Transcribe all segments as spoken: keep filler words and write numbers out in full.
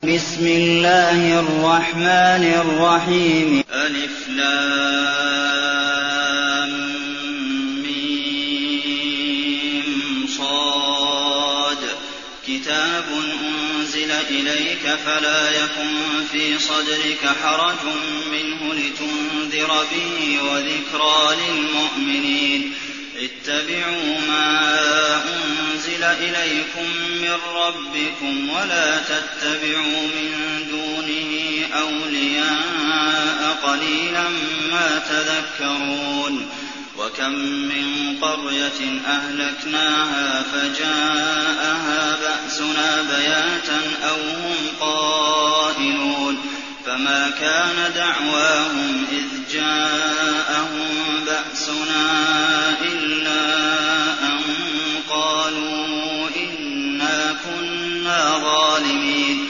بسم الله الرحمن الرحيم ألف لام ميم صاد كتاب أنزل إليك فلا يكن في صدرك حرج منه لتنذر به وذكرى للمؤمنين اتبعوا ما أنزل إليكم من ربكم ولا تتبعوا من دونه أولياء قليلا ما تذكرون وكم من قرية أهلكناها فجاءها بأسنا بياتا أو هم قائلون فما كان دعواهم إذ جاءهم بأسنا إلا أن قالوا إنا كنا ظالمين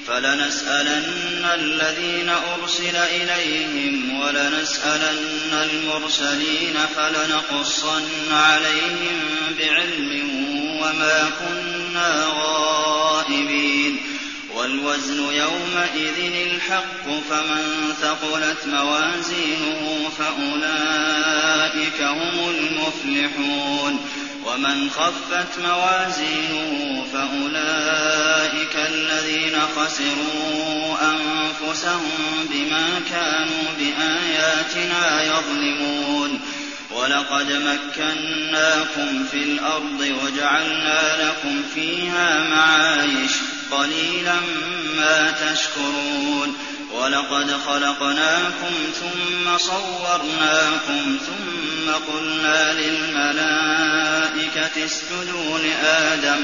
فلنسألن الذين أرسل إليهم ولنسألن المرسلين فلنقصن عليهم بعلم وما كنا غائبين والوزن يومئذ الحق فمن ثقلت موازينه فأولئك هم المفلحون ومن خفت موازينه فأولئك الذين خسروا أنفسهم بما كانوا بآياتنا يظلمون ولقد مكناكم في الأرض وجعلنا لكم فيها معايش قليلا ما تشكرون ولقد خلقناكم ثم صورناكم ثم قلنا للملائكة اسجدوا لآدم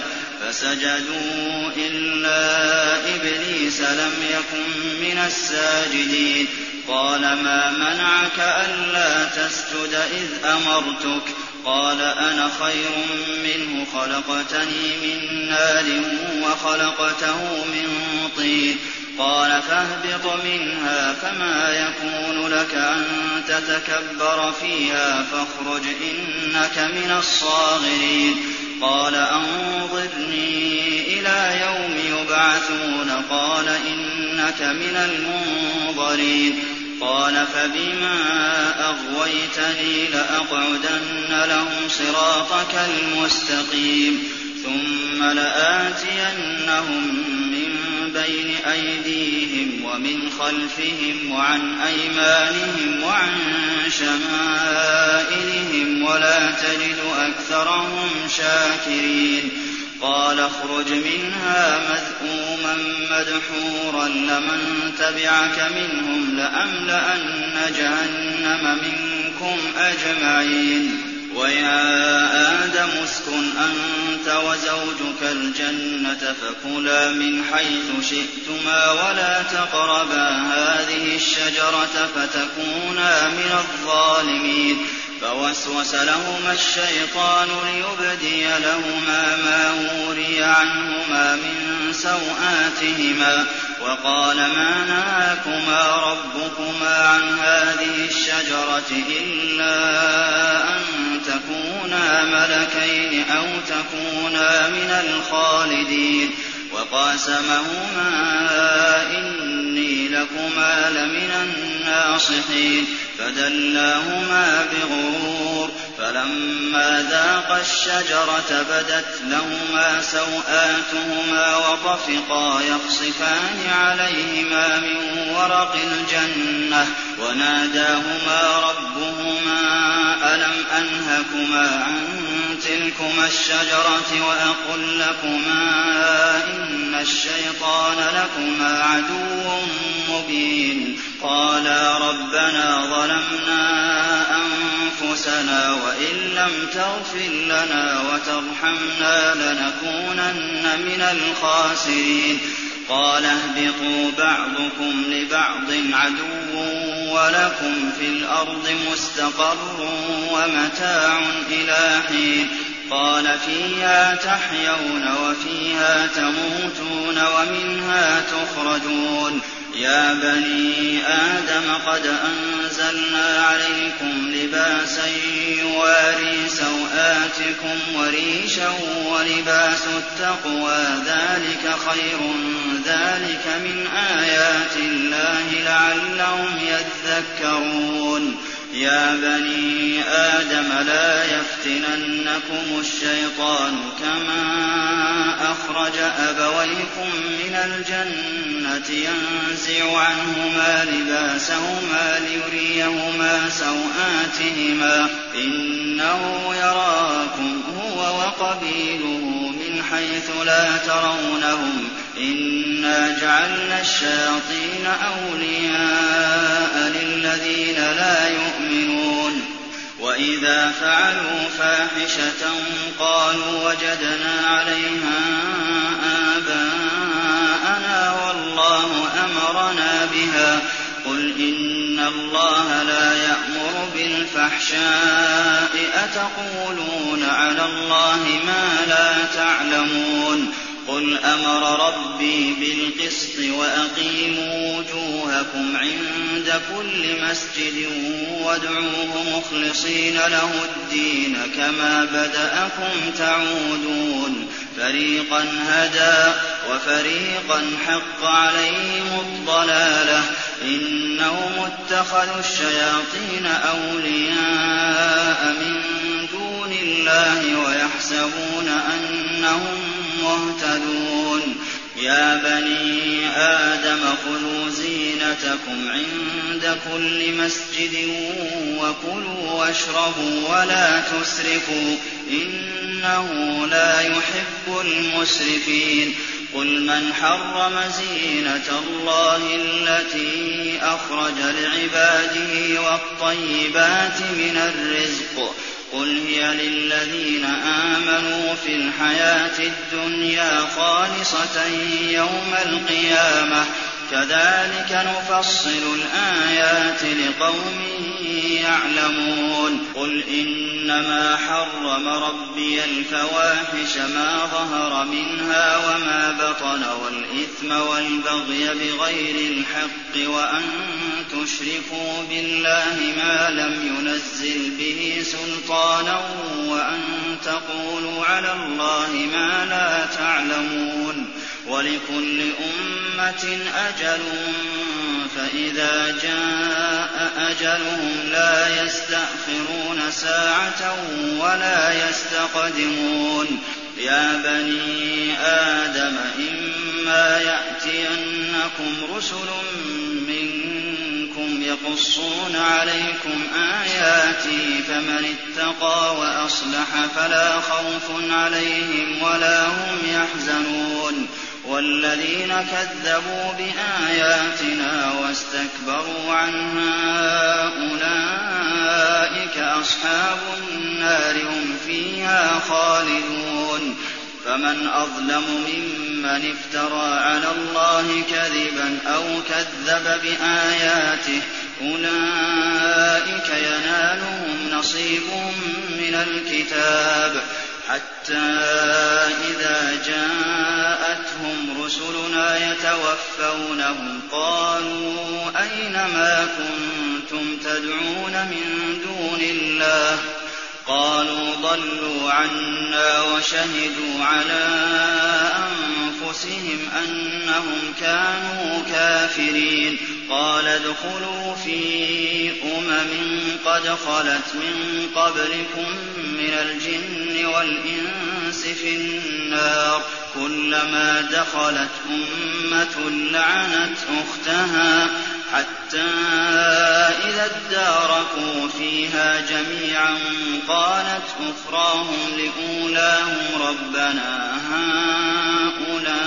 فسجدوا إلا إبليس لم يكن من الساجدين قال ما منعك ألا تسجد إذ أمرتك قال أنا خير منه خلقتني من نار وخلقته من طين قال فاهبط منها فما يكون لك أن تتكبر فيها فاخرج إنك من الصاغرين قال أنظرني إلى يوم يبعثون قال إنك من المنظرين قال فبما أغويتني لأقعدن لهم صراطك المستقيم ثم لآتينهم من بين أيديهم ومن خلفهم وعن أيمانهم وعن شمائلهم ولا تجد أكثرهم شاكرين قال اخرج منها مذءوما مدحورا لمن تبعك منهم لأملأن جهنم منكم أجمعين ويا آدم اسكن أنت وزوجك الجنة فكلا من حيث شئتما ولا تقربا هذه الشجرة فتكونا من الظالمين فوسوس لهما الشيطان ليبدي لهما ما وري عنهما من سوآتهما وقال ما نهاكما ربكما عن هذه الشجرة إلا أن تكونا ملكين أو تكونا من الخالدين وقاسمهما إني لكما لمن الناصحين فدلاهما بغرور فلما ذاقا الشجرة بدت لهما سوآتهما وطفقا يخصفان عليهما من ورق الجنة وناداهما ربهما ألم أنهكما عن تلكما الشجرة وأقل لكما إن الشيطان لكما عدو مبين قالا ربنا ظلمنا أنفسنا وإن لم تغفر لنا وترحمنا لنكونن من الخاسرين قال اهبطوا بعضكم لبعض عدو ولكم في الأرض مستقر ومتاع إلى حين قال فيها تحيون وفيها تموتون ومنها تخرجون يا بني آدم قد أنزلنا عليكم لباسا يواري سوآتكم وريشا ولباس التقوى ذلك خير ذلك من من آيات الله لعلهم يذكرون يا بني آدم لا يفتننكم الشيطان كما أخرج أبويكم من الجنة ينزع عنهما لباسهما ليريهما سوآتهما إنه يراكم هو وقبيله من حيث لا ترونهم إنا جعلنا الشياطين أولياء للذين لا يؤمنون وإذا فعلوا فاحشة قالوا وجدنا عليها آباءنا والله أمرنا بها قل إن الله لا يأمر بالفحشاء أتقولون على الله ما لا تعلمون قل أمر ربي بالقسط وأقيموا وجوهكم عند كل مسجد وادعوه مخلصين له الدين كما بدأكم تعودون فريقا هدى وفريقا حق عليهم الضلالة إنهم اتخذوا الشياطين أولياء من دون الله ويحسبون أنهم مهتدون يا بني آدم خذوا زينتكم عند كل مسجد وكلوا واشربوا ولا تسرفوا إنه لا يحب المسرفين قل من حرم زينة الله التي أخرج لعباده والطيبات من الرزق قل هي للذين آمنوا في الحياة الدنيا خالصة يوم القيامة كذلك نفصل الآيات لقوم يعلمون قل إنما حرم ربي الفواحش ما ظهر منها وما بطن والإثم والبغي بغير الحق وأن تشركوا بالله ما لم ينزل به سلطانا وأن تقولوا على الله ما لا تعلمون ولكل أمة أجل فإذا جاء أجلهم لا يستأخرون ساعة ولا يستقدمون يا بني آدم إما يأتينكم رسل منكم يقصون عليكم آياتي فمن اتقى وأصلح فلا خوف عليهم ولا هم يحزنون والذين كذبوا بآياتنا واستكبروا عنها أولئك أصحاب النار هم فيها خالدون فمن أظلم ممن افترى على الله كذبا أو كذب بآياته أولئك ينالهم نصيبهم من الكتاب حتى إذا جاءتهم رسلنا يتوفونهم قالوا أين ما كنتم تدعون من دون الله قالوا ضلوا عنا وشهدوا على أنفسهم أنهم كانوا كافرين قال ادخلوا في أمم قد خلت من قبلكم من الجن والإنس في النار كلما دخلت أمة لعنت أختها حتى إذا اداركوا فيها جميعا قالت أخراهم لأولاهم ربنا هؤلاء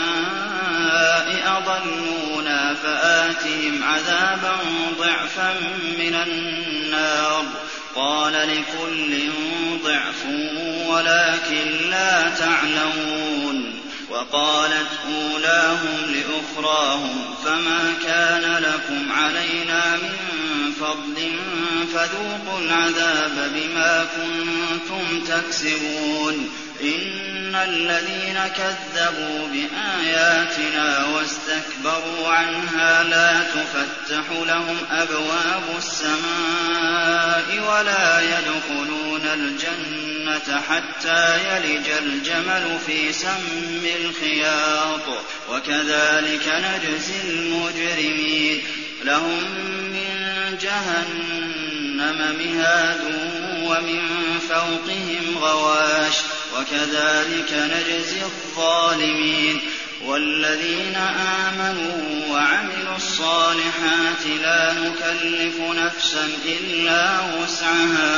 أضلونا فآتهم عذابا ضعفا من النار قال لكل ضعف ولكن لا تعلمون وقالت أولاهم لأخراهم فما كان لكم علينا من فضل فذوقوا العذاب بما كنتم تكسبون إن الذين كذبوا بآياتنا واستكبروا عنها لا تفتح لهم أبواب السماء ولا يدخلون الجنة حتى يلج الجمل في سم الخياط وكذلك نجزي المجرمين لهم من جهنم مهاد ومن فوقهم غواش وكذلك نجزي الظالمين والذين آمنوا وعملوا الصالحات لا نكلف نفسا إلا وسعها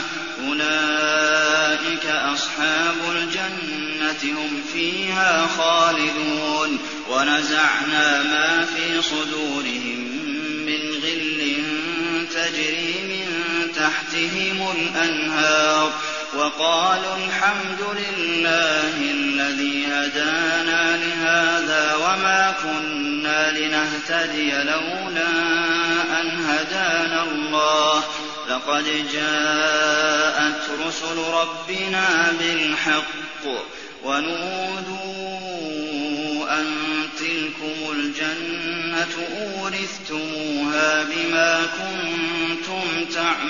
أولئك أصحاب الجنة هم فيها خالدون ونزعنا ما في صدورهم من غل تجري من تحتهم الأنهار وقالوا الحمد لله الذي هدانا لهذا وما كنا لنهتدي لولا أن هدانا الله لقد جاءت رسل ربنا بالحق ونودوا أن تلكم الجنة أورثتموها بما كنتم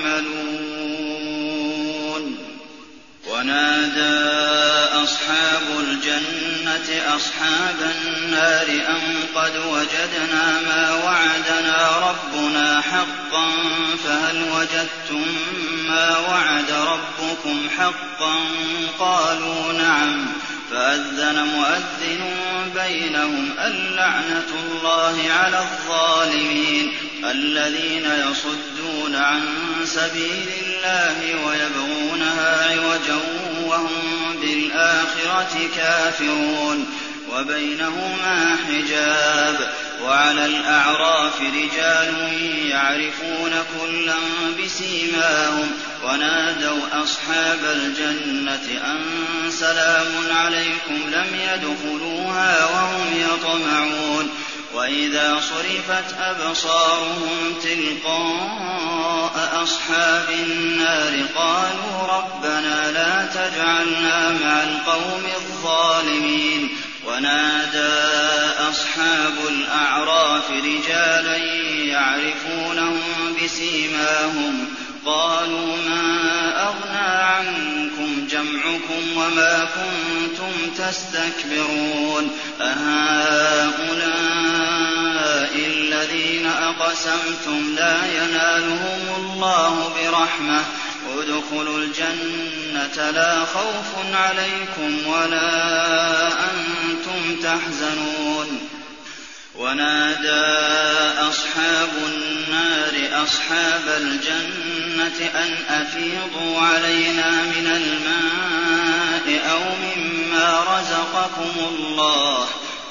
تعملون ونادى أصحاب الجنة أصحاب النار أن قد وجدنا ما وعدنا ربنا حقا فهل وجدتم ما وعد ربكم حقا قالوا نعم فأذن مؤذن بينهم اللعنة الله على الظالمين الذين يصدون عن سبيل الله ويبغونها عوجا وهم بالآخرة كافرون وبينهما حجاب وعلى الأعراف رجال يعرفون كلا بسيماهم ونادوا أصحاب الجنة أن سلام عليكم لم يدخلوها وهم يطمعون وإذا صرفت أبصارهم تلقاء أصحاب النار قالوا ربنا لا تجعلنا مع القوم الظالمين ونادى أصحاب الأعراف رجالا يعرفونهم بسيماهم قالوا ما أغنى عنكم جمعكم وما كنتم تستكبرون أهؤلاء الذين أقسمتم لا ينالهم الله برحمة ادخلوا الجنة لا خوف عليكم ولا أنتم تحزنون ونادى أصحاب النار أصحاب الجنة أن أفيضوا علينا من الماء أو مما رزقكم الله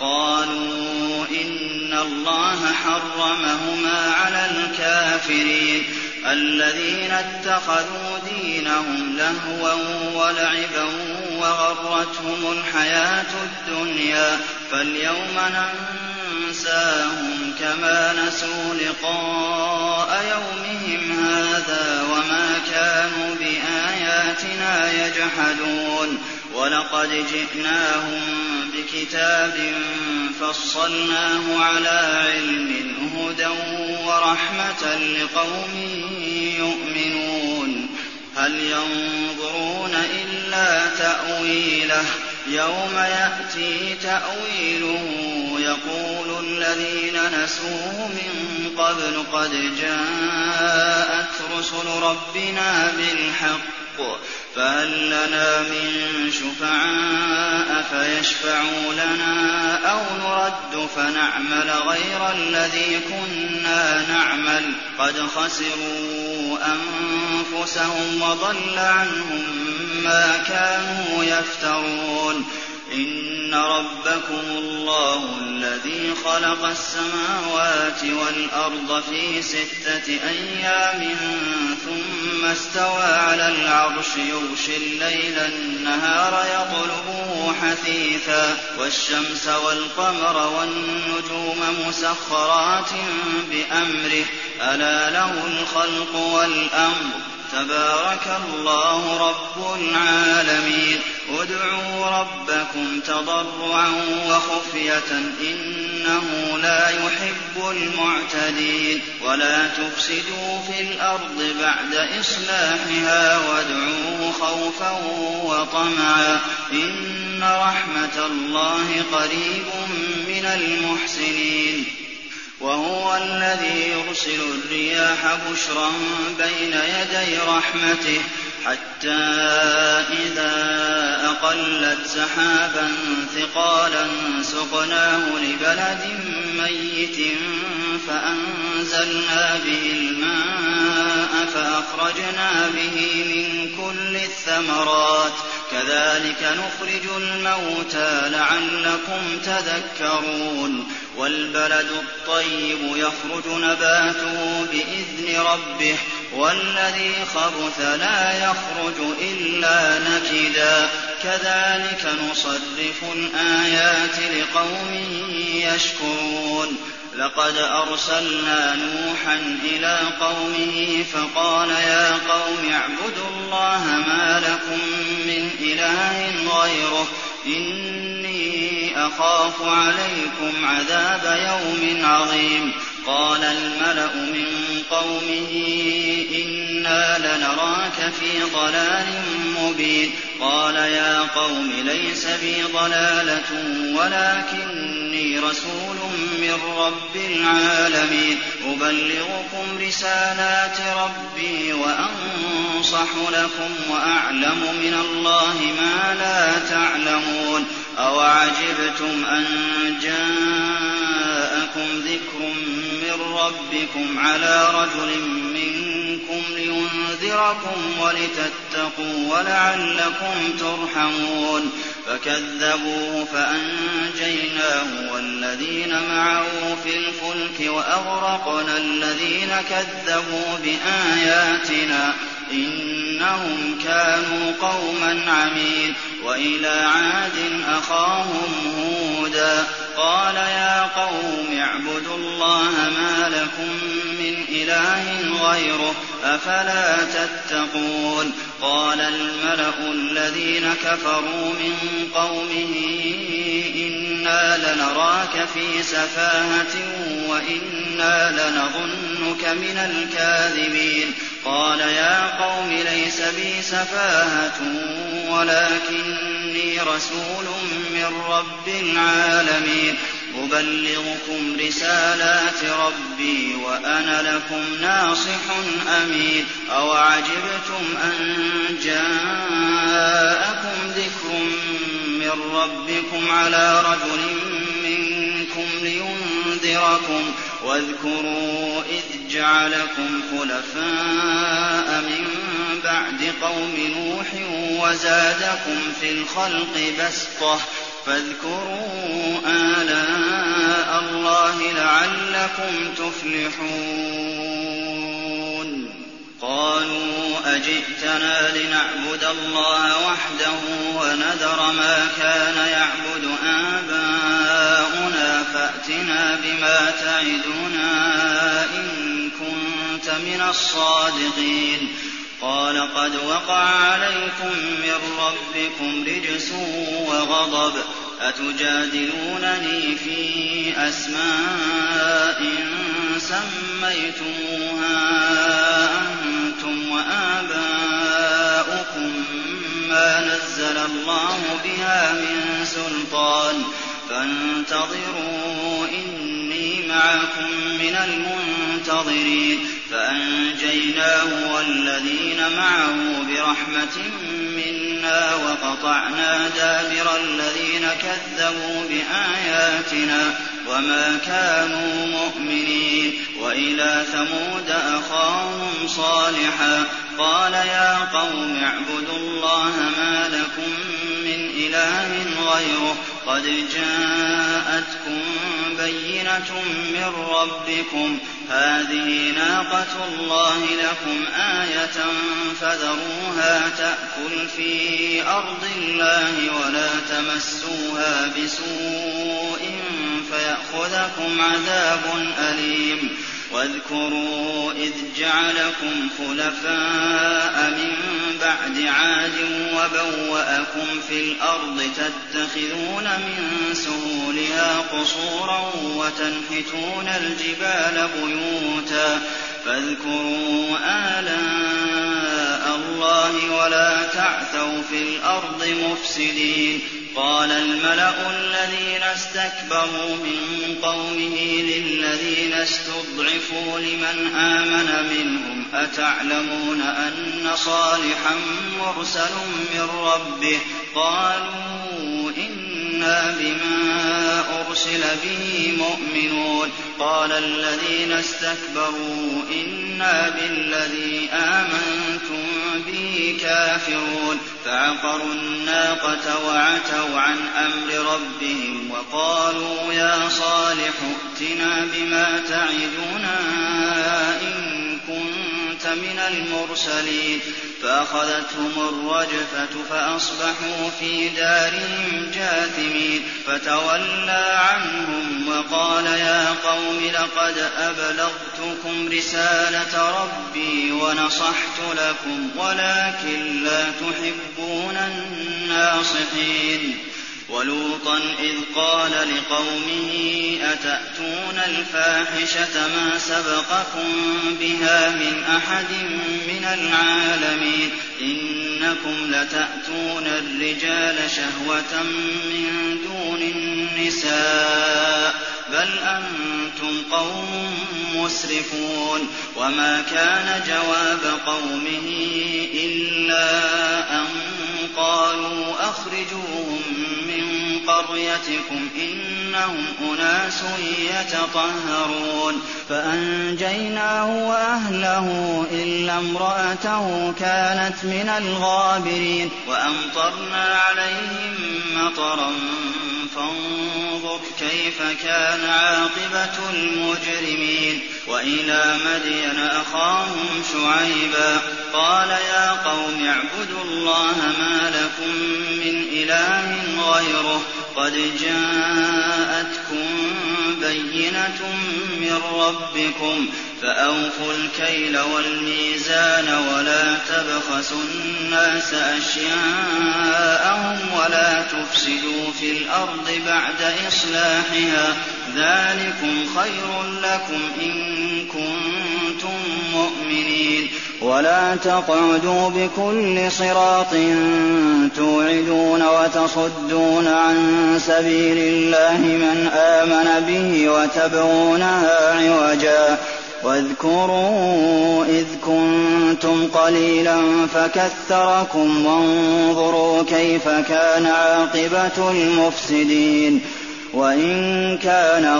قالوا إن الله حرمهما على الكافرين الذين اتخذوا دينهم لهوا ولعبا وغرتهم الحياة الدنيا فاليوم ننساهم كما نسوا لقاء يومهم هذا وما كانوا بآياتنا يجحدون ولقد جئناهم بكتاب فصلناه على علم هدى ورحمة لقوم يؤمنون هل ينظرون إلا تأويله يوم يأتي تأويله يقول الذين نسوه من قبل قد جاءت رسل ربنا بالحق فهل لنا من شفعاء فيشفعوا لنا أو نرد فنعمل غير الذي كنا نعمل قد خسروا أنفسهم وضل عنهم ما كانوا يفترون إن ربكم الله الذي خلق السماوات والأرض في ستة أيام ثم استوى على العرش يغشي الليل النهار يطلبه حثيثا والشمس والقمر والنجوم مسخرات بأمره ألا له الخلق والأمر تبارك الله رب العالمين ادعوا ربكم تضرعا وخفية إنه لا يحب المعتدين ولا تفسدوا في الأرض بعد إصلاحها وادعوه خوفا وطمعا إن رحمة الله قريب من المحسنين وهو الذي يرسل الرياح بشرا بين يدي رحمته حتى إذا أقلت سحابا ثقالا سقناه لبلد ميت فأنزلنا به الماء فأخرجنا به من كل الثمرات كذلك نخرج الموتى لعلكم تذكرون والبلد الطيب يخرج نباته بإذن ربه والذي خبث لا يخرج إلا نكدا كذلك نصرف الآيات لقوم يشكرون لقد أرسلنا نوحا إلى قومه فقال يا قوم اعبدوا الله ما لكم من إله غيره إني أخاف عليكم عذاب يوم عظيم قال الملأ من قومه إنا لنراك في ضلال مبين قال يا قوم ليس بي ضلالة ولكني رسول من رب العالمين أبلغكم رسالات ربي وأنصح لكم وأعلم من الله ما لا تعلمون أوعجبتم أن جاءكم ذكر من ربكم على رجل منكم لينذركم ولتتقوا ولعلكم ترحمون فكذبوه فأنجيناه والذين معه في الفلك وأغرقنا الذين كذبوا بآياتنا إنهم كانوا قوما عمين وإلى عاد أخاهم هودا قال يا قوم اعبدوا الله ما لكم من إله غيره أفلا تتقون قال الملأ الذين كفروا من قومه إنا لنراك في سفاهة وإنا لنظنك من الكاذبين قال يا قوم ليس بي سفاهة ولكني رسول من رب العالمين أبلغكم رسالات ربي وأنا لكم ناصح أمين أوعجبتم أن جاءكم ذكر من ربكم على رجل منكم لينذركم واذكروا إذ جعلكم خلفاء من بعد قوم نوح وزادكم في الخلق بسطة فاذكروا آلاء الله لعلكم تفلحون قالوا أجئتنا لنعبد الله وحده ونذر ما كان يعبد آباؤنا فأتنا بما تعدنا إن كنت من الصادقين قال قد وقع عليكم من ربكم رجس وغضب أتجادلونني في أسماء سميتموها أنتم وآباؤكم ما نزل الله بها من سلطان فانتظروا إني معكم من المنتظرين فأنجيناه والذين معه برحمة منا وقطعنا دابر الذين كذبوا بآياتنا وما كانوا مؤمنين وإلى ثمود أخاهم صالحا قال يا قوم اعبدوا الله ما لكم من إله غيره قد جاءتكم بينة من ربكم هذه ناقة الله لكم آية فذروها تأكل في أرض الله ولا تمسوها بسوء فيأخذكم عذاب أليم واذكروا إذ جعلكم خلفاء من بعد عاد وبوأكم في الأرض تتخذون من سهولها قصورا وتنحتون الجبال بيوتا فاذكروا آلاء الله ولا تعثوا في الأرض مفسدين. قال الملأ الذين استكبروا من قومه للذين استضعفوا لمن آمن منهم أتعلمون أن صالحا مرسل من ربه قالوا إنا بما أرسل به مؤمنون. قال الذين استكبروا إنا بالذي آمنتم به كافرون فعقروا الناقة وعتوا عن أمر ربهم وقالوا يا صالح ائتنا بما تعدنا إن كنت من المرسلين. فأخذتهم الرجفة فأصبحوا في دارهم جاثمين فتولى عنهم وقال يا قوم لقد أبلغتكم رسالة ربي ونصحت لكم ولكن لا تحبون الناصحين. ولوطا إذ قال لقومه أتأتون الفاحشة ما سبقكم بها من أحد من العالمين إنكم لتأتون الرجال شهوة من دون النساء بل أنتم قوم مسرفون. وما كان جواب قومه إلا أن قالوا أخرجوهم من قريتكم إنهم أناس يتطهرون. فأنجيناه وأهله إلا امرأته كانت من الغابرين. وأمطرنا عليهم مطرا فانظر كيف كان عاقبة المجرمين. وإلى مدين أخاهم شعيبا قال يا قوم اعبدوا الله ما لكم من إله غيره قد جاءتكم بينة من ربكم فأوفوا الكيل والميزان ولا تبخسوا الناس أشياءهم ولا تفسدوا في الأرض بعد إصلاحها ذلكم خير لكم إن كنتم مؤمنين. ولا تقعدوا بكل صراط توعدون وتصدون عن سبيل الله من آمن به وتبغونها عوجا واذكروا إذ كنتم قليلا فكثركم وانظروا كيف كان عاقبة المفسدين. وإن كان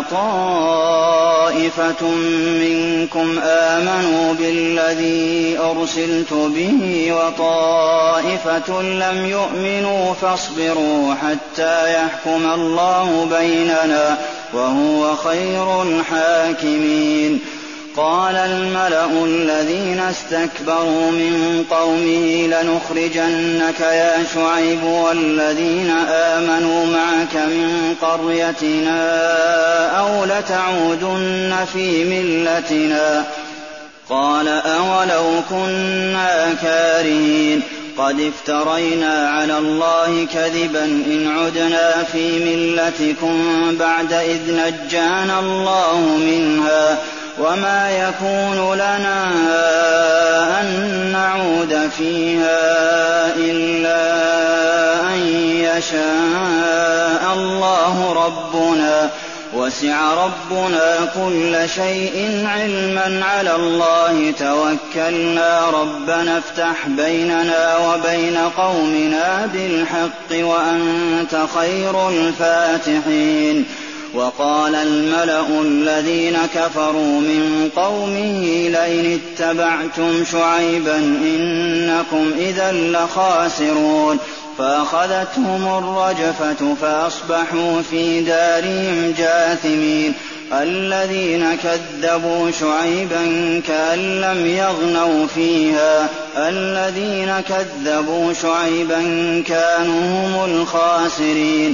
طائفة منكم آمنوا بالذي أرسلت به وطائفة لم يؤمنوا فاصبروا حتى يحكم الله بيننا وهو خير الحاكمين. قال الملأ الذين استكبروا من قومه لنخرجنك يا شعيب والذين آمنوا معك من قريتنا أو لتعودن في ملتنا. قال أولو كنا كارهين قد افترينا على الله كذبا إن عدنا في ملتكم بعد إذ نجانا الله منها وما يكون لنا أن نعود فيها إلا أن يشاء الله ربنا وسع ربنا كل شيء علما على الله توكلنا ربنا افتح بيننا وبين قومنا بالحق وأنت خير الفاتحين. وقال الملأ الذين كفروا من قومه لئن اتبعتم شعيبا إنكم إذا لخاسرون. فأخذتهم الرجفة فأصبحوا في دارهم جاثمين. الذين كذبوا شعيبا كأن لم يغنوا فيها الذين كذبوا شعيبا كانوا هم الخاسرين.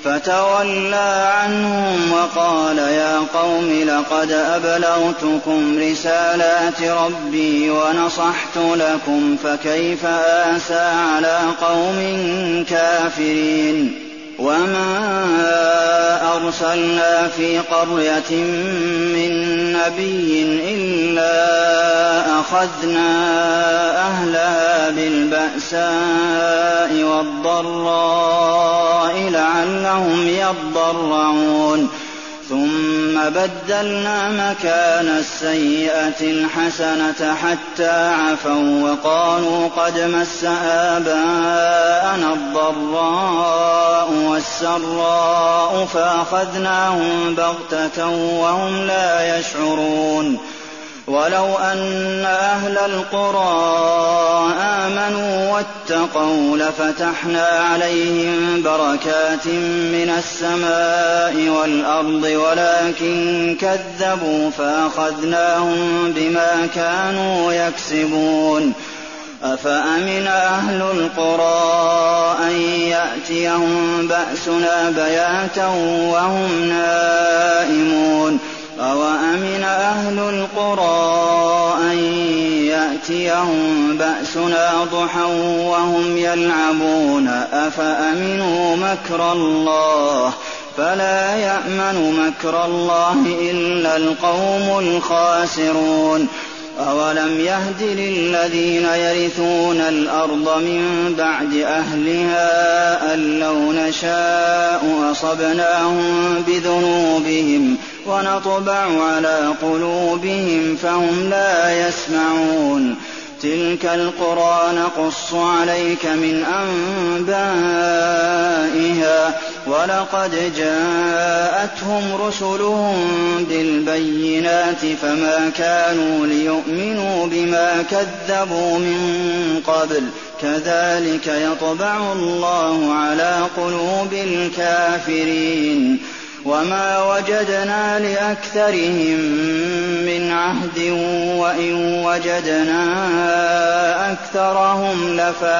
فَتَوَلَّىٰ عَنْهُمْ وَقَالَ يَا قَوْمِ لَقَدْ أَبْلَغْتُكُمْ رِسَالَاتِ رَبِّي وَنَصَحْتُ لَكُمْ فَكَيْفَ آسَىٰ عَلَىٰ قَوْمٍ كَافِرِينَ وَمَا أَرْسَلْنَا فِي قَرْيَةٍ مِّن نَّبِيٍّ إِلَّا أَخَذْنَا أَهْلَهَا بِالْبَأْسَاءِ وَالضَّرَّاءِ لَعَلَّهُمْ يَضَّرَّعُونَ ثُمَّ بَدَّلْنَا مَكَانَ السَّيِّئَةِ الْحَسَنَةَ حَتَّىٰ عَفَوا وَّقَالُوا قَدْ مَسَّ آبَاءَنَا الضَّرَّاءُ وَالسَّرَّاءُ فَأَخَذْنَاهُم بَغْتَةً وَهُمْ لَا يَشْعُرُونَ وَلَوْ أَنَّ أَهْلَ الْقُرَىٰ آمَنُوا وَاتَّقَوْا لَفَتَحْنَا عَلَيْهِم بَرَكَاتٍ مِّنَ السَّمَاءِ وَالْأَرْضِ وَلَٰكِن كَذَّبُوا فَأَخَذْنَاهُم بِمَا كَانُوا يَكْسِبُونَ أَفَأَمِنَ أَهْلُ الْقُرَىٰ أَن يَأْتِيَهُم بَأْسُنَا بَيَاتًا وَهُمْ نَائِمُونَ أَوَأَمِنَ أَهْلُ الْقُرَىٰ أَن يَأْتِيَهُم بَأْسُنَا ضُحًى وَهُمْ يَلْعَبُونَ أَفَأَمِنُوا مَكْرَ اللَّهِ فَلَا يَأْمَنُ مَكْرَ اللَّهِ إِلَّا الْقَوْمُ الْخَاسِرُونَ أَوَلَمْ يَهْدِ لِلَّذِينَ يَرِثُونَ الْأَرْضَ مِن بَعْدِ أَهْلِهَا أَن لَّوْ نَشَاءُ أَصَبْنَاهُم بِذُنُوبِهِمْ وَنَطْبَعُ عَلَىٰ قُلُوبِهِمْ فَهُمْ لَا يَسْمَعُونَ تِلْكَ الْقُرَىٰ نَقُصُّ عَلَيْكَ مِنْ أَنبَائِهَا وَلَقَدْ جَاءَتْهُمْ رُسُلُهُم بِالْبَيِّنَاتِ فَمَا كَانُوا لِيُؤْمِنُوا بِمَا كَذَّبُوا مِن قَبْلُ كَذَٰلِكَ يَطْبَعُ اللَّهُ عَلَىٰ قُلُوبِ الْكَافِرِينَ وَمَا وَجَدْنَا لِأَكْثَرِهِم مِّنْ عَهْدٍ وَإِن وَجَدْنَا أَكْثَرَهُمْ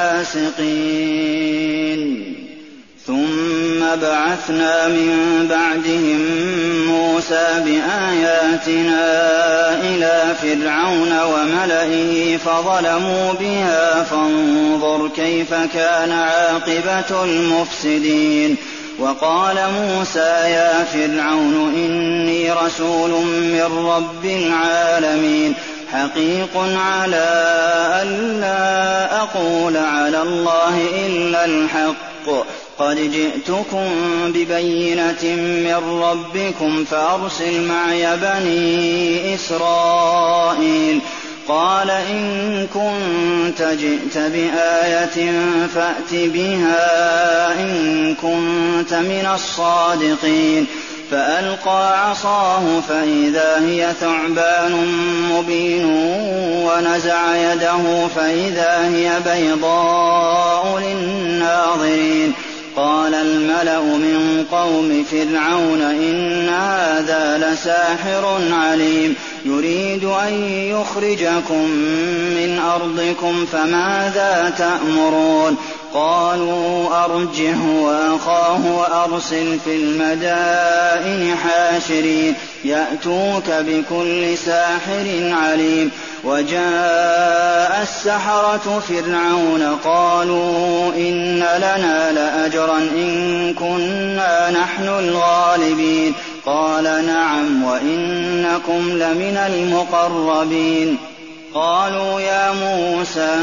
لَفَاسِقِينَ ثُمَّ بَعَثْنَا مِن بَعْدِهِم مُّوسَىٰ بِآيَاتِنَا إِلَىٰ فِرْعَوْنَ وَمَلَئِهِ فَظَلَمُوا بِهَا فَانظُرْ كَيْفَ كَانَ عَاقِبَةُ الْمُفْسِدِينَ وَقَالَ مُوسَىٰ يَا فِرْعَوْنُ إِنِّي رَسُولٌ مِّن رَّبِّ الْعَالَمِينَ حَقِيقٌ عَلَىٰ أَلَّا أَقُولَ عَلَى اللَّهِ إِلَّا الْحَقَّ قَدْ جِئْتُكُم بِبَيِّنَةٍ مِّن رَّبِّكُمْ فَأَرْسِلْ مَعِيَ بَنِي إِسْرَائِيلَ قَالَ إِن كُنتَ جِئْتَ بِآيَةٍ فَأْتِ بِهَا إِن كُنتَ مِنَ الصَّادِقِينَ فَأَلْقَىٰ عَصَاهُ فَإِذَا هِيَ ثُعْبَانٌ مُّبِينٌ وَنَزَعَ يَدَهُ فَإِذَا هِيَ بَيْضَاءُ لِلنَّاظِرِينَ قَالَ الْمَلَأُ مِن قَوْمِ فِرْعَوْنَ إِنَّ هَٰذَا لَسَاحِرٌ عَلِيمٌ يُرِيدُ أَن يُخْرِجَكُم مِّنْ أَرْضِكُمْ فَمَاذَا تَأْمُرُونَ قَالُوا أَرْجِهْ وَأَخَاهُ وَأَرْسِلْ فِي الْمَدَائِنِ حَاشِرِينَ يَأْتُوكَ بِكُلِّ سَاحِرٍ عَلِيمٍ وَجَاءَ السَّحَرَةُ فِرْعَوْنَ قَالُوا إِنَّ لَنَا لَأَجْرًا إِن كُنَّا نَحْنُ الْغَالِبِينَ قَالَ نَعَمْ وَإِنَّكُمْ لَمِنَ الْمُقَرَّبِينَ قَالُوا يَا مُوسَىٰ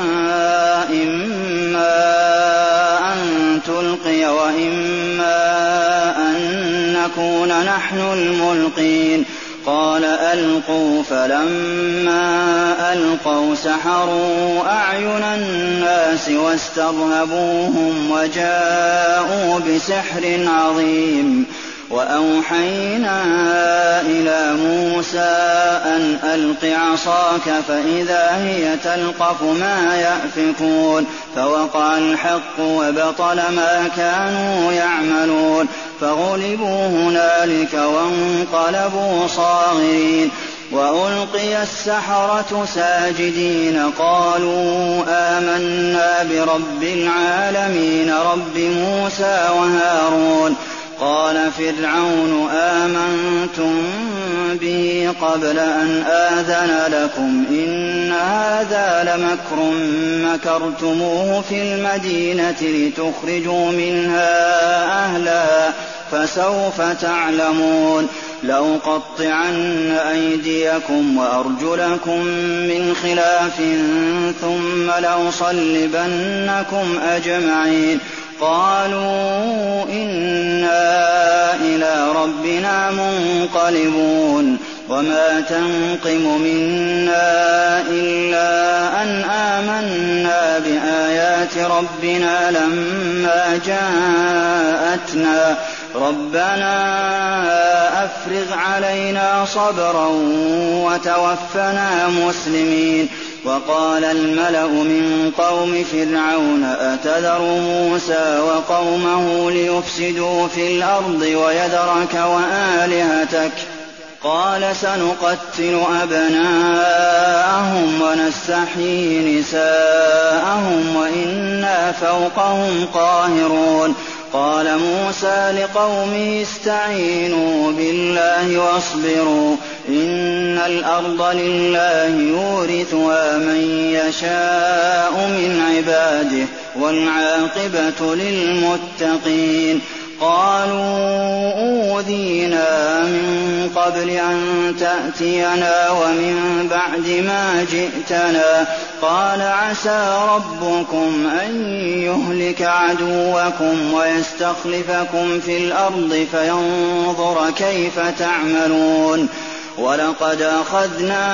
إِمَّا أَن تُلْقِيَ وَإِمَّا أَن نَّكُونَ نَحْنُ الْمُلْقِينَ قَالَ أَلْقُوا فَلَمَّا أَلْقَوْا سَحَرُوا أَعْيُنَ النَّاسِ وَاسْتَرْهَبُوهُمْ وَجَاءُوا بِسِحْرٍ عَظِيمٍ وَأَوْحَيْنَا إِلَىٰ مُوسَىٰ أَنْ أَلْقِ عَصَاكَ فَإِذَا هِيَ تَلْقَفُ مَا يَأْفِكُونَ فَوَقَعَ الْحَقُّ وَبَطَلَ مَا كَانُوا يَعْمَلُونَ فَغُلِبُوا هُنَالِكَ وَانقَلَبُوا صَاغِرِينَ وألقي السحرة ساجدين قالوا آمنا برب العالمين رب موسى وهارون. قال فرعون آمنتم به قبل أن آذن لكم إن هذا لمكر مكرتموه في المدينة لتخرجوا منها أهلها فسوف تعلمون. لأقطعن أيديكم وأرجلكم من خلاف ثم لأصلبنكم أجمعين. قالوا إنا إلى ربنا منقلبون. وما تنقم منا إلا أن آمنا بآيات ربنا لما جاءتنا ربنا أفرغ علينا صبرا وتوفنا مسلمين. وقال الملأ من قوم فرعون أتذر موسى وقومه ليفسدوا في الأرض ويذرك وآلهتك قال سنقتل أبناءهم ونستحيي نساءهم وإنا فوقهم قاهرون. قال موسى لقومه استعينوا بالله واصبروا إن الأرض لله يورثها من يشاء من عباده والعاقبة للمتقين. قالوا أوذينا من قبل أن تأتينا ومن بعد ما جئتنا قال عسى ربكم أن يهلك عدوكم ويستخلفكم في الأرض فينظر كيف تعملون. ولقد أخذنا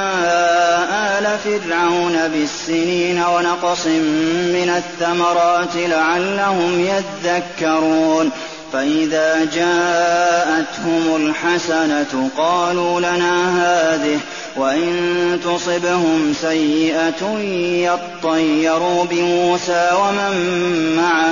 آل فرعون بالسنين ونقص من الثمرات لعلهم يذكرون. فإذا جاءتهم الحسنة قالوا لنا هذه وإن تصبهم سيئة يطيروا بموسى ومن معه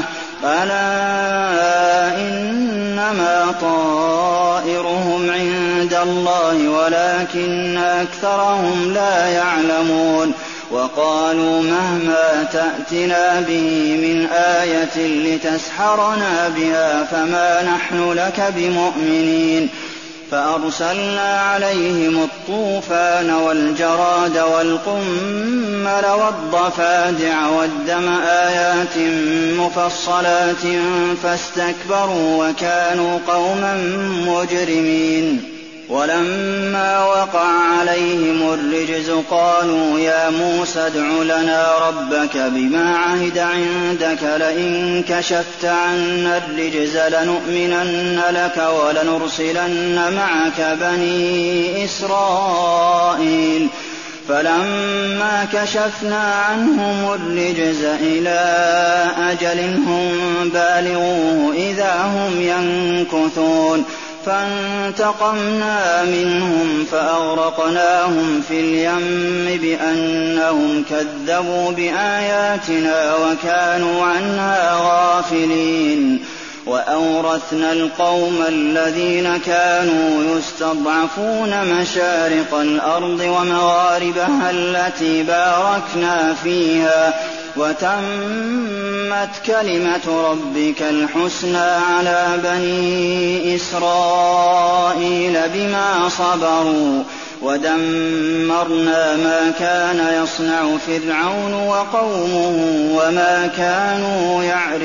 ألا إنما طائرهم عند الله ولكن أكثرهم لا يعلمون. وقالوا مهما تأتنا به من آية لتسحرنا بها فما نحن لك بمؤمنين. فأرسلنا عليهم الطوفان والجراد والقمل والضفادع والدم آيات مفصلات فاستكبروا وكانوا قوما مجرمين. ولما وقع عليهم الرجز قالوا يا موسى ادع لنا ربك بما عهد عندك لئن كشفت عنا الرجز لنؤمنن لك ولنرسلن معك بني إسرائيل. فلما كشفنا عنهم الرجز إلى أجل هم بالغوه إذا هم ينكثون. فانتقمنا منهم فأغرقناهم في اليم بأنهم كذبوا بآياتنا وكانوا عنها غافلين. وأورثنا القوم الذين كانوا يستضعفون مشارق الأرض ومغاربها التي باركنا فيها وتمت كلمة ربك الحسنى على بني إسرائيل بما صبروا ودمرنا ما كان يصنع فرعون وقومه وما كانوا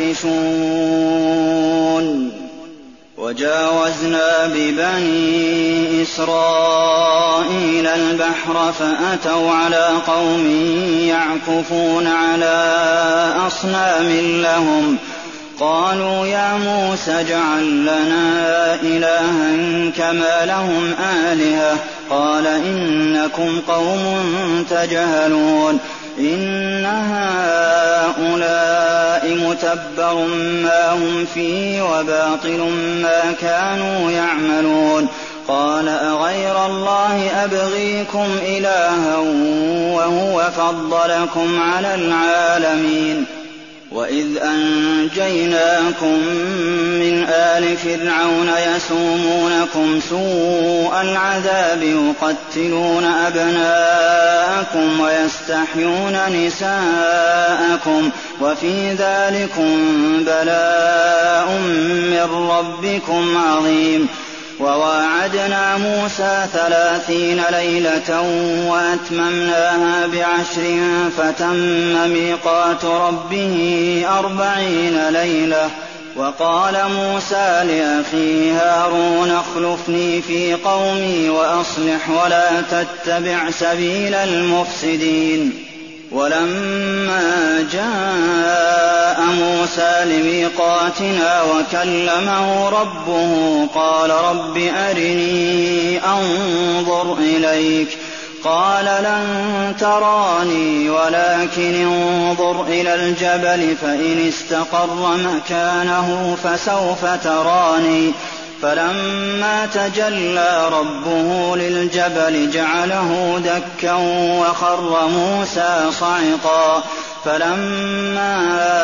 يعرشون. وجاوزنا ببني إسرائيل البحر فأتوا على قوم يعكفون على أصنام لهم قالوا يا موسى اجعل لنا إلها كما لهم آلهة قال إنكم قوم تجهلون إن هؤلاء متبر ما هم فيه وباطل ما كانوا يعملون. قال أغير الله أبغيكم إلها وهو فضلكم على العالمين وَإِذْ أَنجَيْنَاكُم مِّنْ آلِ فِرْعَوْنَ يَسُومُونَكُمْ سُوءَ الْعَذَابِ يُقَتِّلُونَ أَبْنَاءَكُمْ وَيَسْتَحْيُونَ نِسَاءَكُمْ وَفِي ذَٰلِكُم بَلَاءٌ مِّن رَّبِّكُمْ عَظِيمٌ. وَوَاعَدْنَا مُوسَىٰ ثَلَاثِينَ لَيْلَةً وَأَتْمَمْنَاهَا بِعَشْرٍ فَتَمَّ مِيقَاتُ رَبِّهِ أَرْبَعِينَ لَيْلَةً. وَقَالَ مُوسَىٰ لِأَخِيهِ هَارُونَ اخْلُفْنِي فِي قَوْمِي وَأَصْلِحْ وَلَا تَتَّبِعْ سَبِيلَ الْمُفْسِدِينَ. وَلَمَّا جَاءَ مُوسَىٰ لِمِيقَاتِنَا وَكَلَّمَهُ رَبُّهُ قَالَ رَبِّ أَرِنِي أَنظُرْ إِلَيْكَ ۚ قَالَ لَن تَرَانِي وَلَٰكِنِ انظُرْ إِلَى الْجَبَلِ فَإِنِ اسْتَقَرَّ مَكَانَهُ فَسَوْفَ تَرَانِي. فَلَمَّا تَجَلَّىٰ رَبُّهُ لِلْجَبَلِ جَعَلَهُ دَكًّا وَخَرَّ مُوسَىٰ صَعِقًا. فَلَمَّا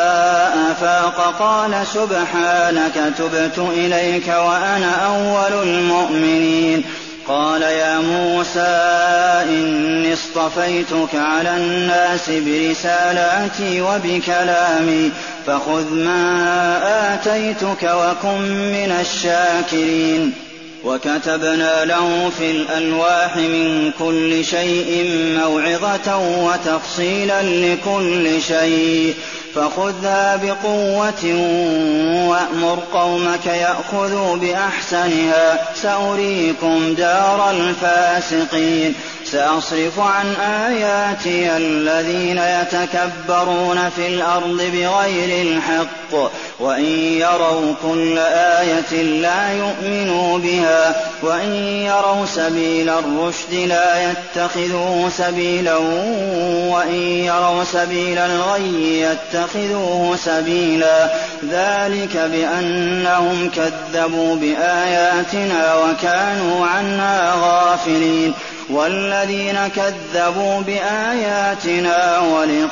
أَفَاقَ قَالَ سُبْحَانَكَ تُبْتُ إِلَيْكَ وَأَنَا أَوَّلُ الْمُؤْمِنِينَ. قَالَ يَا مُوسَىٰ إِنِّي اصْطَفَيْتُكَ عَلَى النَّاسِ بِرِسَالَاتِي وَبِكَلَامِي فَخُذْ مَا آتَيْتُكَ وَكُن مِّنَ الشَّاكِرِينَ. وَكَتَبْنَا لَهُ فِي الْأَلْوَاحِ مِن كُلِّ شَيْءٍ مَّوْعِظَةً وَتَفْصِيلًا لِّكُلِّ شَيْءٍ فَخُذْهَا بِقُوَّةٍ وَأْمُرْ قَوْمَكَ يَأْخُذُوا بِأَحْسَنِهَا ۚ سَأُرِيكُمْ دَارَ الْفَاسِقِينَ. سَأَصْرِفُ عَنْ آيَاتِيَ الَّذِينَ يَتَكَبَّرُونَ فِي الْأَرْضِ بِغَيْرِ الْحَقِّ وَإِن يَرَوْا كُلَّ آيَةٍ لَّا يُؤْمِنُوا بِهَا وَإِن يَرَوْا سَبِيلَ الرُّشْدِ لَا يَتَّخِذُوهُ سَبِيلًا وَإِن يَرَوْا سَبِيلَ الْغَيِّ يَتَّخِذُوهُ سَبِيلًا. ذَٰلِكَ بِأَنَّهُمْ كَذَّبُوا بِآيَاتِنَا وَكَانُوا عَنْهَا غَافِلِينَ. وَالَّذِينَ كَذَّبُوا بِآيَاتِنَا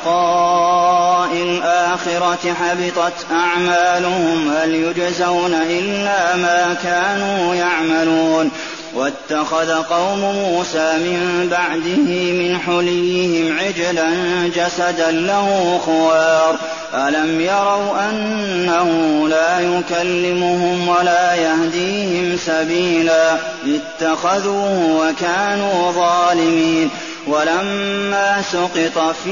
وَلِقَاءِ الْآخِرَةِ حَبِطَتْ أَعْمَالُهُمْ هَلْ يُجْزَوْنَ إِلَّا مَا كَانُوا يَعْمَلُونَ. وَاتَّخَذَ قَوْمُ مُوسَىٰ مِن بَعْدِهِ مِنْ حُلِيِّهِمْ عِجْلًا جَسَدًا لَّهُ خُوَارٌ أَلَمْ يَرَوْا أَنَّهُ لَا يُكَلِّمُهُمْ وَلَا يَهْدِيهِمْ سَبِيلًا اتَّخَذُوهُ وَكَانُوا ظَالِمِينَ. وَلَمَّا سُقِطَ فِي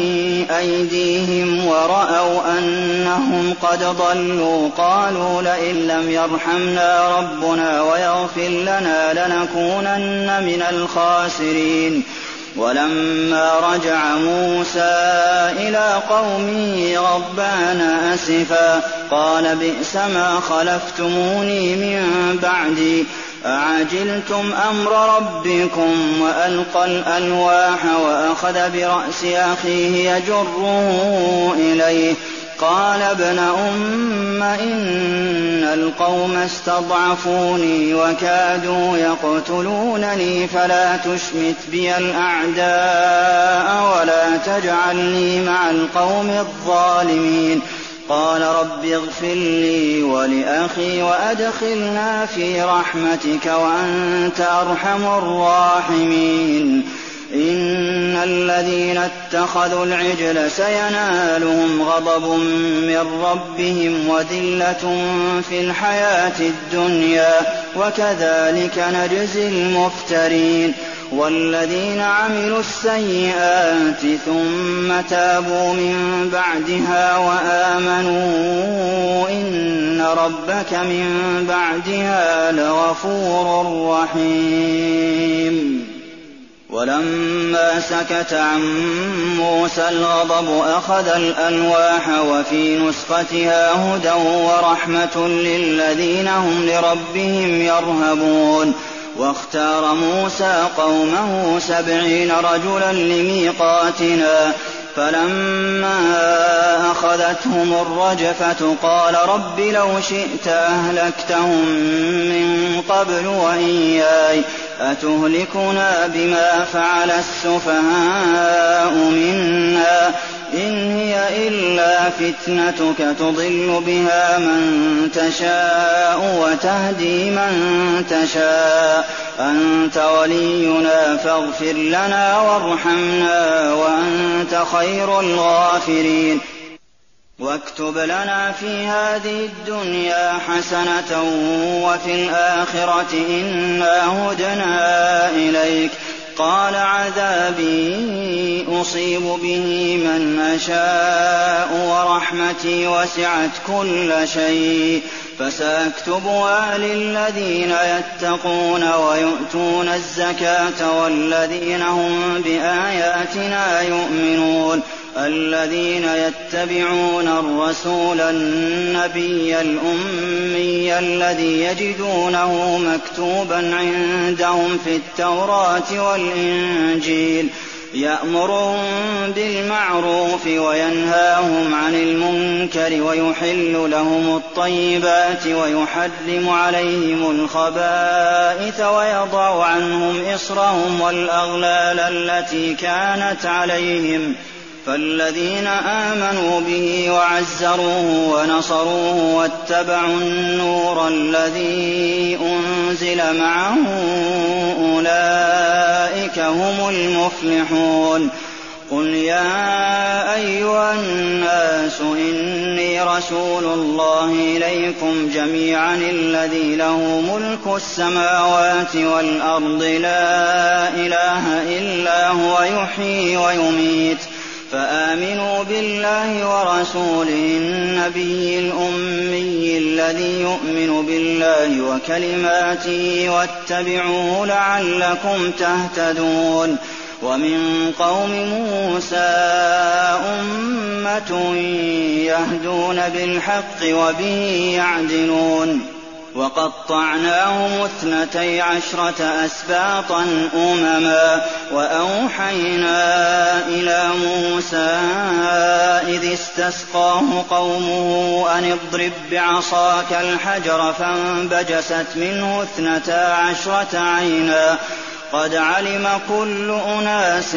أَيْدِيهِمْ وَرَأَوْا أَنَّهُمْ قَدْ ضَلُّوا قَالُوا لَئِن لَّمْ يَرْحَمْنَا رَبُّنَا وَيَغْفِرْ لَنَا لَنَكُونَنَّ مِنَ الْخَاسِرِينَ. وَلَمَّا رَجَعَ مُوسَىٰ إِلَىٰ قَوْمِهِ غَضْبَانَ أَسِفًا قَالَ بِئْسَمَا خَلَفْتُمُونِي مِن بَعْدِي أَعَجِلْتُمْ أَمْرَ رَبِّكُمْ. وَأَلْقَى الْأَلْوَاحَ وَأَخَذَ بِرَأْسِ أَخِيهِ يَجُرُّهُ إِلَيْهِ قَالَ ابْنَ أُمَّ إِنَّ الْقَوْمَ اسْتَضْعَفُونِي وَكَادُوا يَقْتُلُونَنِي فَلَا تُشْمِتْ بِيَ الْأَعْدَاءَ وَلَا تَجْعَلْنِي مَعَ الْقَوْمِ الظَّالِمِينَ. قَالَ رَبِّ اغْفِرْ لِي وَلِأَخِي وَأَدْخِلْنَا فِي رَحْمَتِكَ وَأَنتَ أَرْحَمُ الرَّاحِمِينَ. إِنَّ الَّذِينَ اتَّخَذُوا الْعِجْلَ سَيَنَالُهُمْ غَضَبٌ مِّن رَّبِّهِمْ وَذِلَّةٌ فِي الْحَيَاةِ الدُّنْيَا ۚ وَكَذَٰلِكَ نَجْزِي الْمُفْتَرِينَ. وَالَّذِينَ عَمِلُوا السَّيِّئَاتِ ثُمَّ تَابُوا مِن بَعْدِهَا وَآمَنُوا إِنَّ رَبَّكَ مِن بَعْدِهَا لَغَفُورٌ رَّحِيمٌ. وَلَمَّا سَكَتَ عَن مُّوسَى الْغَضَبُ أَخَذَ الْأَلْوَاحَ وَفِي نُسْخَتِهَا هُدًى وَرَحْمَةٌ لِّلَّذِينَ هُمْ لِرَبِّهِمْ يَرْهَبُونَ. وَاخْتَارَ مُوسَىٰ قَوْمَهُ سَبْعِينَ رَجُلًا لِّمِيقَاتِنَا فَلَمَّا أَخَذَتْهُمُ الرَّجْفَةُ قَالَ رَبِّ لَوْ شِئْتَ أَهْلَكْتَهُم مِّن قَبْلُ وَإِيَّايَ أَتُهْلِكُنَا بِمَا فَعَلَ السُّفَهَاءُ مِنَّا إن هي إلا فتنتك تضل بها من تشاء وتهدي من تشاء أنت ولينا فاغفر لنا وارحمنا وأنت خير الغافرين واكتب لنا في هذه الدنيا حسنة وفي الآخرة إنا هدنا إليك قال عذابي أصيب به من أشاء ورحمتي وسعت كل شيء فسأكتبها للذين يتقون ويؤتون الزكاة والذين هم بآياتنا يؤمنون الذين يتبعون الرسول النبي الأمي الذي يجدونه مكتوبا عندهم في التوراة والإنجيل يأمرهم بالمعروف وينهاهم عن المنكر ويحل لهم الطيبات ويحرم عليهم الخبائث ويضع عنهم إصرهم والأغلال التي كانت عليهم فالذين آمنوا به وعزروه ونصروه واتبعوا النور الذي أنزل معه أولئك هم المفلحون قل يا أيها الناس إني رسول الله إليكم جميعا الذي له ملك السماوات والأرض لا إله إلا هو يحيي ويميت فآمنوا بالله ورسوله النبي الأمي الذي يؤمن بالله وكلماته واتبعوه لعلكم تهتدون ومن قوم موسى أمة يهدون بالحق وبه يعدلون وقطعناهم اثنتي عشرة أسباطا أمما وأوحينا إلى موسى إذ استسقاه قومه أن اضرب بعصاك الحجر فانبجست منه اثنتا عشرة عينا قد علم كل أناس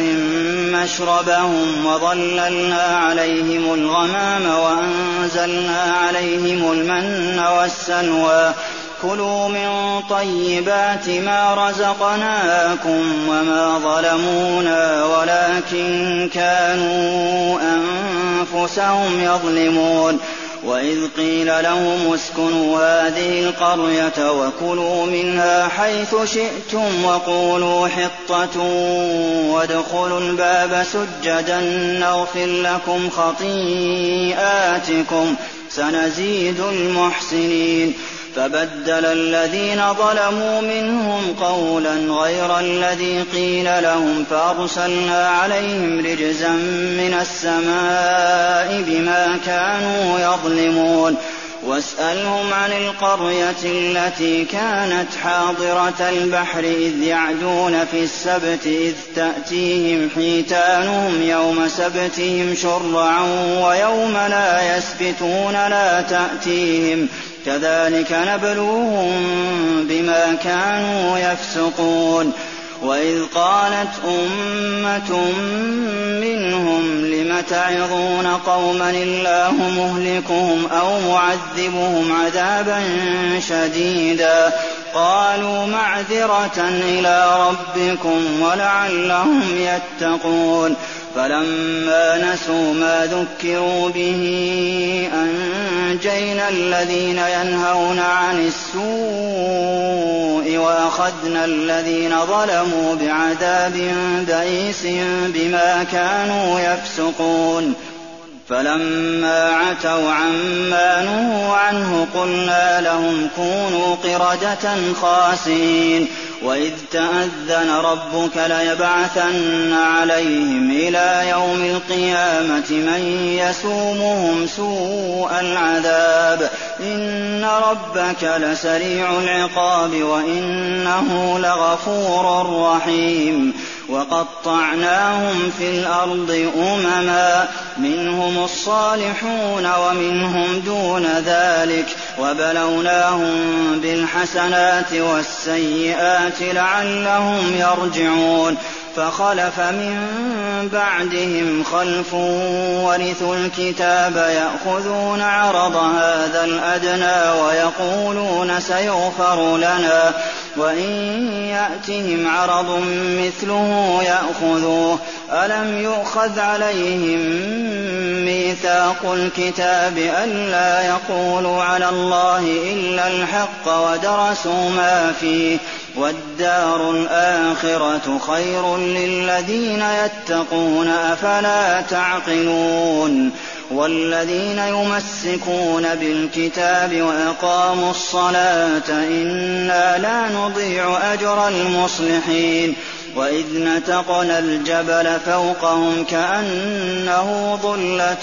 مشربهم وظللنا عليهم الغمام وأنزلنا عليهم المن والسلوى كلوا من طيبات ما رزقناكم وما ظلمونا ولكن كانوا أنفسهم يظلمون وإذ قيل لهم اسكنوا هذه القرية وكلوا منها حيث شئتم وقولوا حطة وادخلوا الباب سجدا نغفر لكم خطيئاتكم سنزيد المحسنين فبدل الذين ظلموا منهم قولا غير الذي قيل لهم فأرسلنا عليهم رجزا من السماء بما كانوا يظلمون واسألهم عن القرية التي كانت حاضرة البحر إذ يعدون في السبت إذ تأتيهم حيتانهم يوم سبتهم شرعا ويوم لا يسبتون لا تأتيهم كذلك نبلوهم بما كانوا يفسقون وإذ قالت أمة منهم لم تعظون قوما الله مهلكهم أو معذبهم عذابا شديدا قالوا معذرة إلى ربكم ولعلهم يتقون فلما نسوا ما ذكروا به أنجينا الذين ينهون عن السوء وأخذنا الذين ظلموا بعذاب بئيس بما كانوا يفسقون فلما عتوا عما نهوا عنه قلنا لهم كونوا قردة خاسئين وإذ تأذن ربك ليبعثن عليهم إلى يوم القيامة من يسومهم سوء العذاب إن ربك لسريع العقاب وإنه لغفور رحيم وقطعناهم في الأرض أمما منهم الصالحون ومنهم دون ذلك وبلوناهم بالحسنات والسيئات لعلهم يرجعون فخلف من بعدهم خلف ورثوا الكتاب يأخذون عرض هذا الأدنى ويقولون سيغفر لنا وإن يأتهم عرض مثله يأخذوه ألم يؤخذ عليهم ميثاق الكتاب ألا يقولوا على الله إلا الحق ودرسوا ما فيه والدار الآخرة خير للذين يتقون أفلا تعقلون والذين يمسكون بالكتاب وأقاموا الصلاة إنا لا نضيع أجر المصلحين وإذ نتقنا الجبل فوقهم كأنه ظلة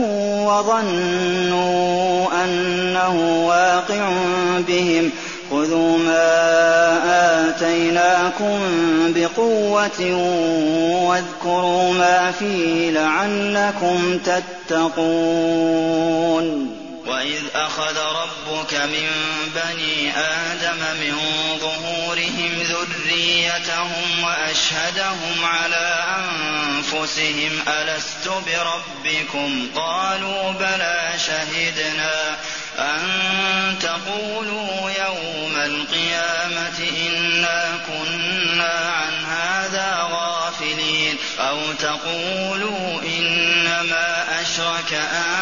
وظنوا أنه واقع بهم خذوا ما آتيناكم بقوة واذكروا ما فيه لعلكم تتقون وإذ أخذ ربك من بني آدم من ظهورهم ذريتهم وأشهدهم على أنفسهم ألست بربكم قالوا بلى شهدنا أن تقولوا يوم القيامة إنا كنا عن هذا غافلين أو تقولوا إنما أشرك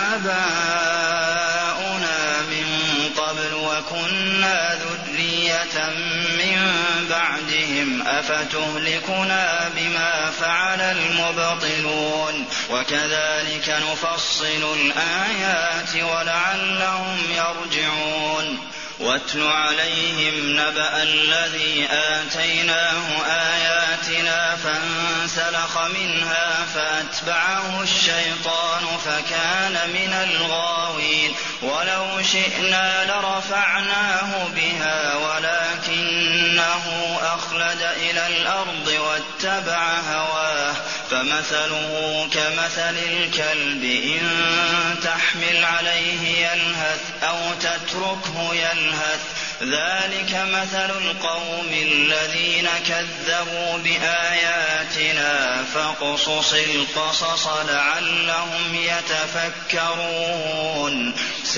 آباؤنا من قبل وكنا ذرية من بعدهم أفتهلكنا بما فعل المبطلون وكذلك نفصل الآيات ولعلهم يرجعون واتل عليهم نبأ الذي آتيناه آياتنا فانسلخ منها فأتبعه الشيطان فكان من الغاوين ولو شئنا لرفعناه بها ولكنه أخلد إلى الأرض واتبع هواه فمثله كمثل الكلب إن تحمل عليه يلهث أو تتركه يلهث ذلك مثل القوم الذين كذبوا بآياتنا فاقصص القصص لعلهم يتفكرون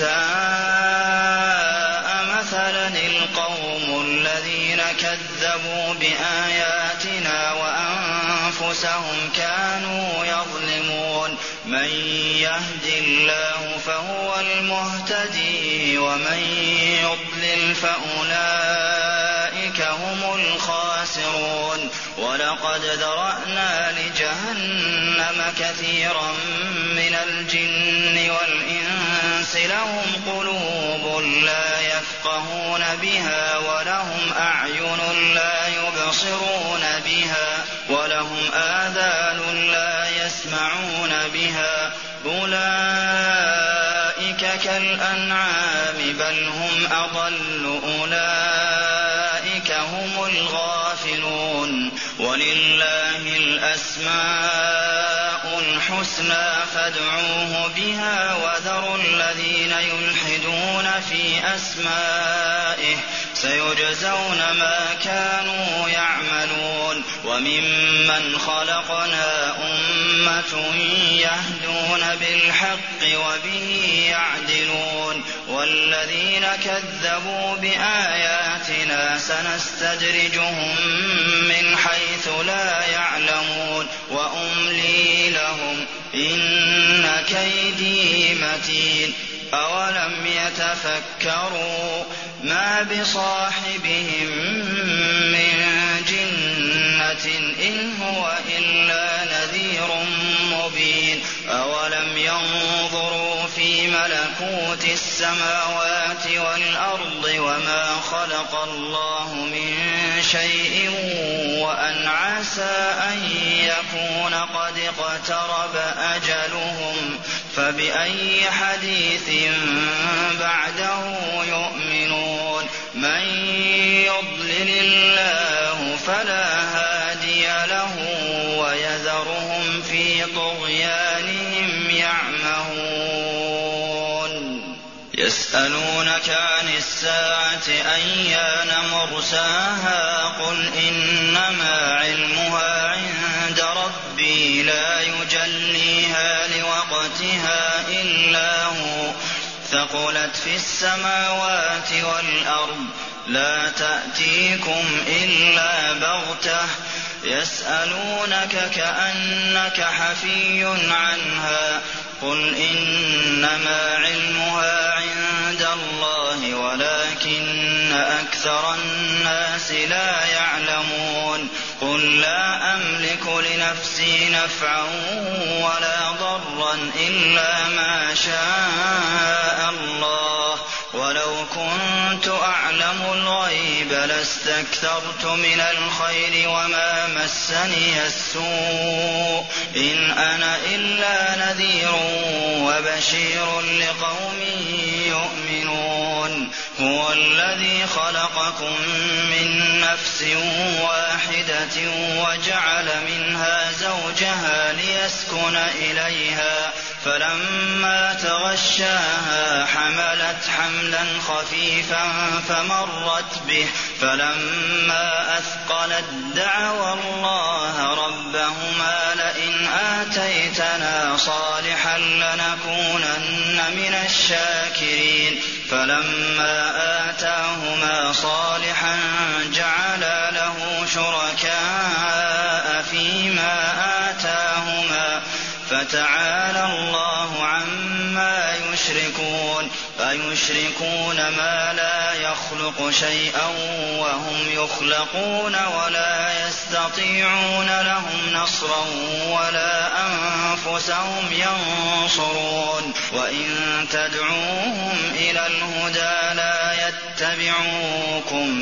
ساء مثلا القوم الذين كذبوا بآياتنا وأنفسهم كانوا يظلمون من يهد الله فهو المهتدي ومن يضلل فأولئك هم الخاسرون ولقد ذرأنا لجهنم كثيرا من الجن والإنس لهم قلوب لا يفقهون بها ولهم أعين لا يبصرون بها ولهم آذان لا يسمعون بها أولئك كالأنعام بل هم أضل أولئك هم الغافلون ولله الأسماء الحسنى فادعوه بها وذروا الذين يلحدون في أسمائه سيجزون ما كانوا يعملون وممن خلقنا أمة يهدون بالحق وبه يعدلون والذين كذبوا بآياتنا سنستدرجهم من حيث لا يعلمون وأملي لهم إن كيدي متين أولم يتفكروا ما بصاحبهم من جنة إن هو إلا نذير مبين أولم ينظروا في ملكوت السماوات والأرض وما خلق الله من شيء وأن عسى أن يكون قد اقترب أجلهم فبأي حديث بعده يؤمنون من يضلل الله فلا هادي له وتذرهم في طغيانهم يعمهون يسألونك عن الساعة أيان مرساها قل إنما علمها عند ربي لا يجليها لوقتها إلا هو ثقلت في السماوات والأرض لا تأتيكم إلا بغتة يسألونك كأنك حفي عنها قل إنما علمها عند الله ولكن أكثر الناس لا يعلمون قل لا أملك لنفسي نفعا ولا ضرا إلا ما شاء الله ولو كنت أعلم الغيب لاستكثرت من الخير وما مسني السوء إن أنا إلا نذير وبشير لقوم يؤمنون هو الذي خلقكم من نفس واحدة وجعل منها زوجها ليسكن إليها فلما تغشاها حملت حملا خفيفا فمرت به فلما أثقلت دعوا الله ربهما لئن آتيتنا صالحا لنكونن من الشاكرين فلما آتاهما صالحا جعلا له شركاء فيما آتاهما فتعالى الله عما يشركون أيشركون ما لا يخلق شيئا وهم يخلقون ولا يستطيعون لهم نصرا ولا أنفسهم ينصرون وإن تدعوهم إلى الهدى لا يتبعوكم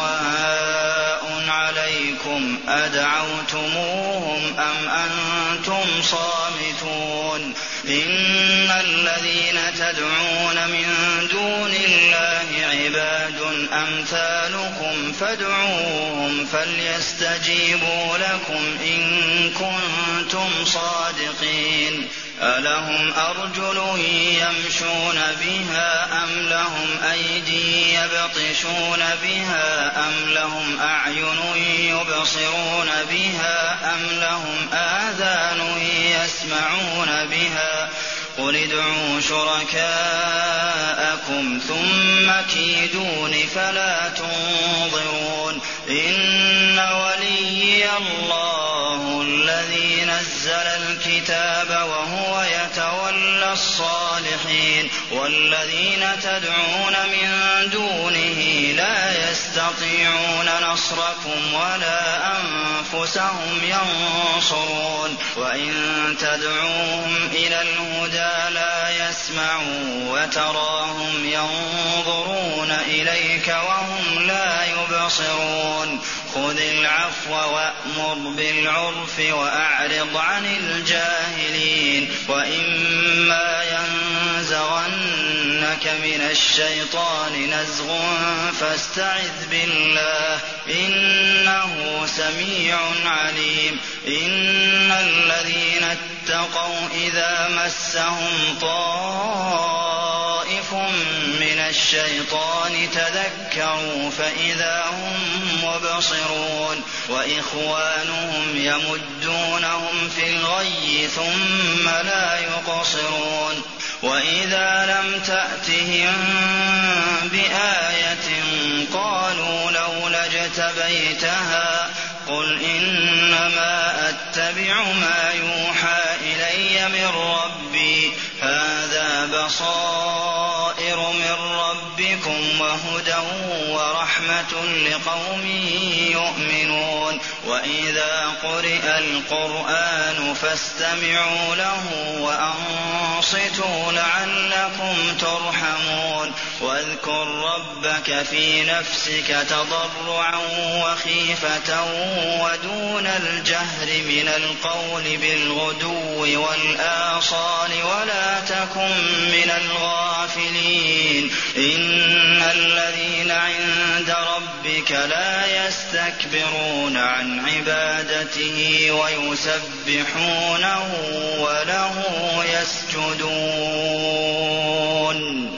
سواء عليكم أدعوتموهم أم أنتم صامتون إن الذين تدعون من دون الله عباد أمثالكم فادعوهم فليستجيبوا لكم إن كنتم صادقين ألهم أرجل يمشون بها أم لهم أيدي يبطشون بها أم لهم أعين يبصرون بها أم لهم آذان يسمعون بها قل ادعوا شركاءكم ثم كيدون فلا تنظرون إن وليي الله الذي نزل الكتاب وهو يتولى الصالحين والذين تدعون من دونه لا يستطيعون نصركم ولا أنفسهم ينصرون وإن تدعوهم إلى الهدى لا يسمعوا وتراهم ينظرون إليك وهم لا يبصرون خذ العفو وأمر بالعرف وأعرض عن الجاهلين وإما ينزغنك من الشيطان نزغ فاستعذ بالله إنه سميع عليم إن الذين اتقوا إذا مسهم طائف من الشيطان تذكروا فإذا هم مبصرون وإخوانهم يمدونهم في الغي ثم لا يقصرون وإذا لم تأتهم بآية قالوا لولا اجتبيتها قل إنما أتبع ما يوحى إلي من ربي هذا بصائر من ربكم وهدى ورحمة لقوم يؤمنون وإذا قرئ القرآن فاستمعوا له وأنصتوا لعلكم ترحمون واذكر ربك في نفسك تضرعا وخيفة ودون الجهر من القول بالغدو والآصال ولا تكن من الغافلين إن الذين عند ربك لا يستكبرون عن عبادته ويسبحونه وله يسجدون